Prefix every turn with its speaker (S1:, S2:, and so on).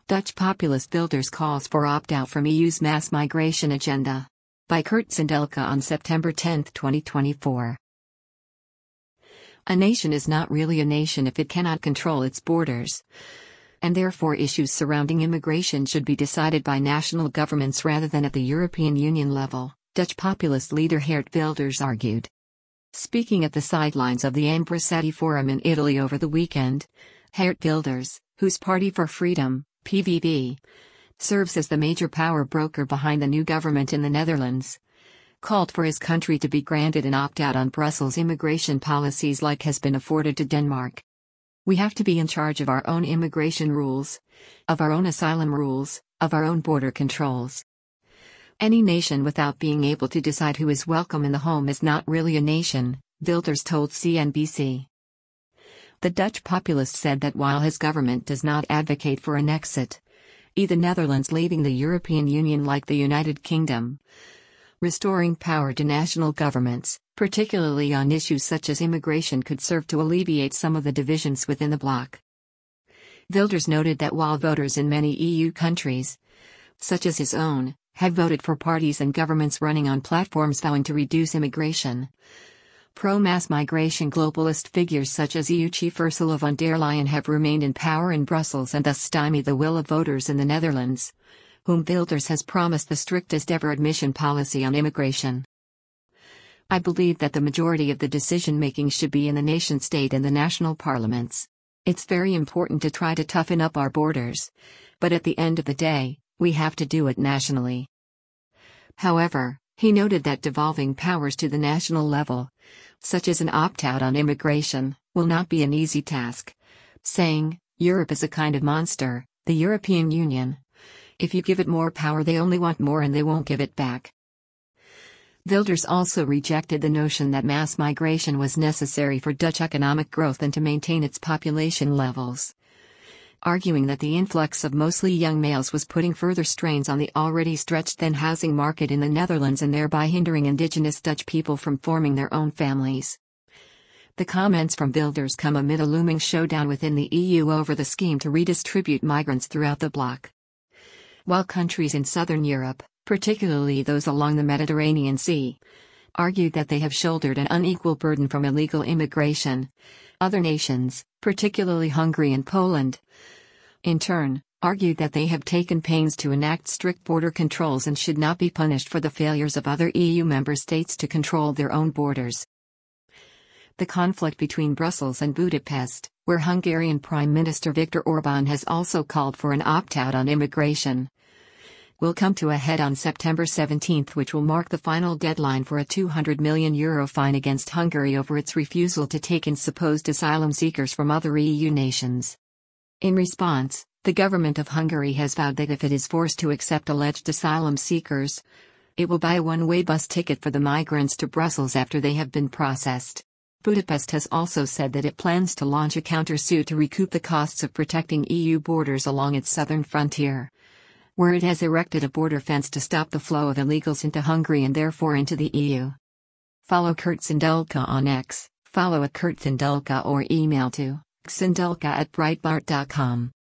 S1: Dutch populist Wilders calls for opt-out from EU's mass migration agenda. By Kurt Sindelke on September 10, 2024. A nation is not really a nation if it cannot control its borders. And therefore issues surrounding immigration should be decided by national governments rather than at the European Union level, Dutch populist leader Geert Wilders argued. Speaking at the sidelines of the Ambrosetti Forum in Italy over the weekend, Geert Wilders, whose Party for Freedom, PVV, serves as the major power broker behind the new government in the Netherlands, called for his country to be granted an opt-out on Brussels immigration policies like has been afforded to Denmark. We have to be in charge of our own immigration rules, of our own asylum rules, of our own border controls. Any nation without being able to decide who is welcome in the home is not really a nation, Wilders told CNBC. The Dutch populist said that while his government does not advocate for an exit, the Netherlands leaving the European Union like the United Kingdom, restoring power to national governments, particularly on issues such as immigration, could serve to alleviate some of the divisions within the bloc. Wilders noted that while voters in many EU countries, such as his own, have voted for parties and governments running on platforms vowing to reduce immigration, pro-mass migration globalist figures such as EU chief Ursula von der Leyen have remained in power in Brussels and thus stymied the will of voters in the Netherlands, whom Wilders has promised the strictest ever admission policy on immigration. I believe that the majority of the decision-making should be in the nation-state and the national parliaments. It's very important to try to toughen up our borders, but at the end of the day, we have to do it nationally. However, he noted that devolving powers to the national level, such as an opt-out on immigration, will not be an easy task, saying, "Europe is a kind of monster, the European Union. If you give it more power, they only want more and they won't give it back." Wilders also rejected the notion that mass migration was necessary for Dutch economic growth and to maintain its population levels, arguing that the influx of mostly young males was putting further strains on the already stretched thin housing market in the Netherlands and thereby hindering indigenous Dutch people from forming their own families. The comments from Wilders come amid a looming showdown within the EU over the scheme to redistribute migrants throughout the bloc. While countries in southern Europe, particularly those along the Mediterranean Sea, argued that they have shouldered an unequal burden from illegal immigration, other nations, particularly Hungary and Poland, in turn, argued that they have taken pains to enact strict border controls and should not be punished for the failures of other EU member states to control their own borders. The conflict between Brussels and Budapest, where Hungarian Prime Minister Viktor Orbán has also called for an opt-out on immigration, will come to a head on September 17, which will mark the final deadline for a €200 million fine against Hungary over its refusal to take in supposed asylum seekers from other EU nations. In response, the government of Hungary has vowed that if it is forced to accept alleged asylum seekers, it will buy a one-way bus ticket for the migrants to Brussels after they have been processed. Budapest has also said that it plans to launch a countersuit to recoup the costs of protecting EU borders along its southern frontier, where it has erected a border fence to stop the flow of illegals into Hungary and therefore into the EU. Follow Kurt Sindelke on X, follow @KurtSindelke or email to sindelke@breitbart.com.